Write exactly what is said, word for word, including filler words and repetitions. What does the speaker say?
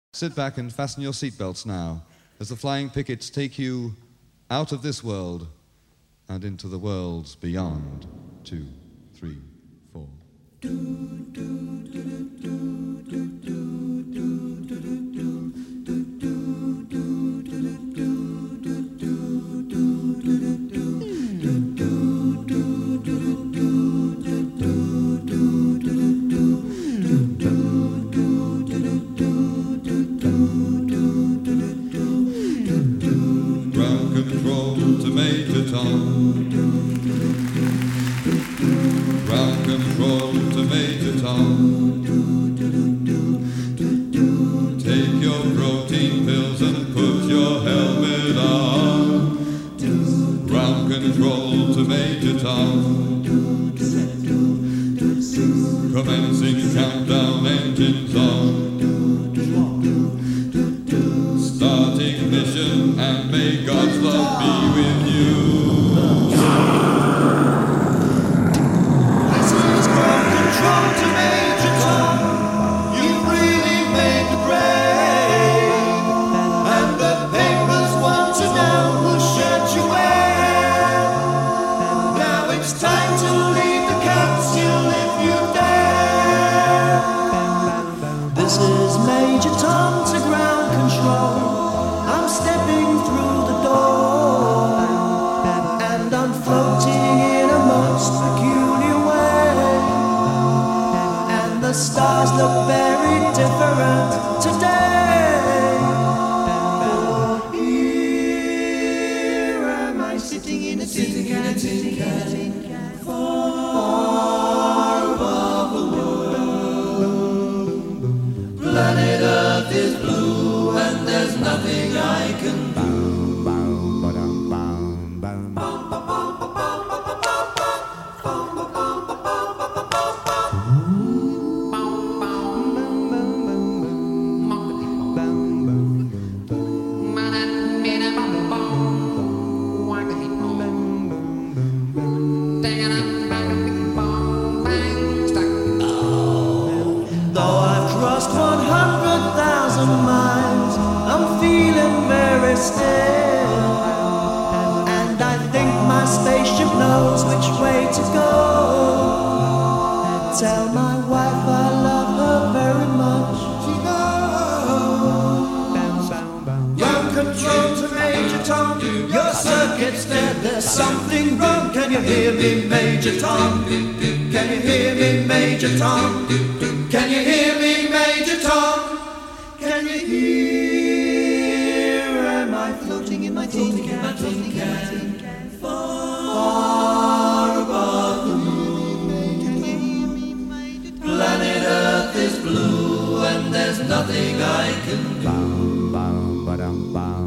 Sit back and fasten your seatbelts now as the flying pickets take you out of this world and into the worlds beyond. Two, three, four. Ground control to Major Tom. Ground control to Major Tom. Take your protein pills and put your helmet on. Ground control to Major Tom. Commencing countdown, engines on. Start ignition and may God's love be with you. This is ground control to Major Tom. You really made the grade, and the papers want to know who shirt you wear. Now it's time to leave the capsule if you dare. This is Major Tom to ground control. I'm stepping through the door, and I'm floating in a most peculiar way, and the stars look very different today. For here am I sitting in a tin can, tin can, far above the world. Planet Earth is blue, and there's nothing I can do. Though I've crossed one hundred thousand miles, I'm feeling very still, and I think my spaceship knows which way to go. Tell my wife I love her very much. She knows. Ground control to Major Tom. Your circuit's dead, there's something wrong. Can you hear me, Major Tom? Can you hear me, Major Tom? Can you hear me, Major Tom? Can you hear? Am I floating in my tin can, my tin can, far above the moon? Planet Earth is blue, and there's nothing I can do.